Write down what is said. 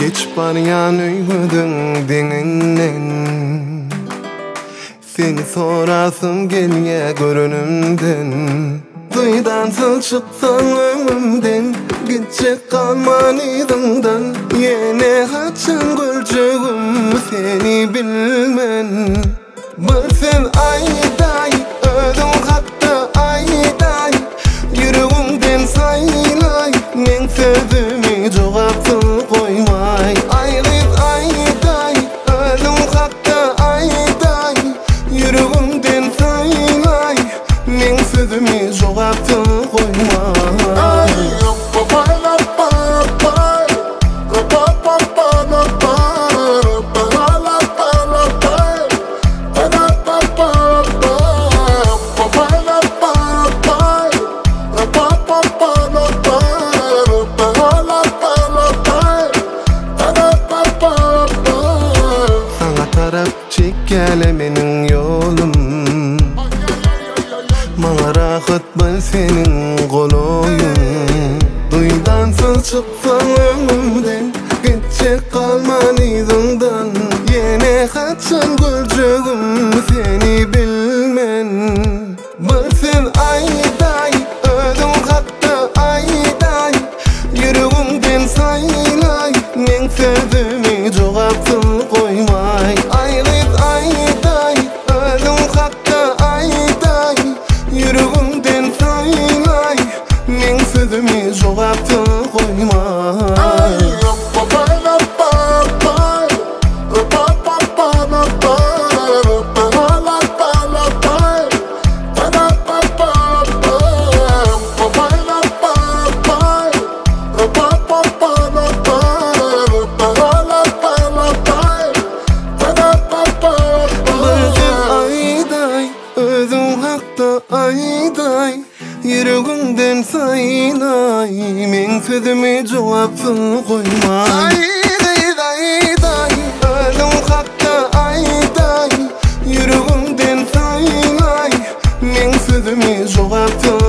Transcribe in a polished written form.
hiç baryan öýmedin diňinden. Seni sorasım gelýär görünümden. Duydan çıksan ömümden, gidecek kalman izimden. Yine haçan göreceğim seni bilmen. Bir sen ayday, ödüm hatta ayday. Yüreğimden saylay, men sözümü cevapsız koymay. Ayriz ayday, ödüm hatta ayday. Yüreğimden saylay, men sözümü cevapsız koymay. Gele menin yolum, maňa rahat bol senin goloyun. Duydansız çıksan ömümden, gidecek kalman izimden. Yine haçan göreceğim seni bilmen. Bir sen ayday, ödüm hatta ayday. Yüreğimden saylay, men sözümü cevapsız koymay. Ayriz ayday, ödüm hatta ayday. Yüreğimden saylay, men sözümü cevapsız koymay. Ayday, yüreğimden saylay, men sözüme cevapsız koymay. Ayday, ödüm hatta ayday. Yüreğimden saylay, men sözüme cevapsız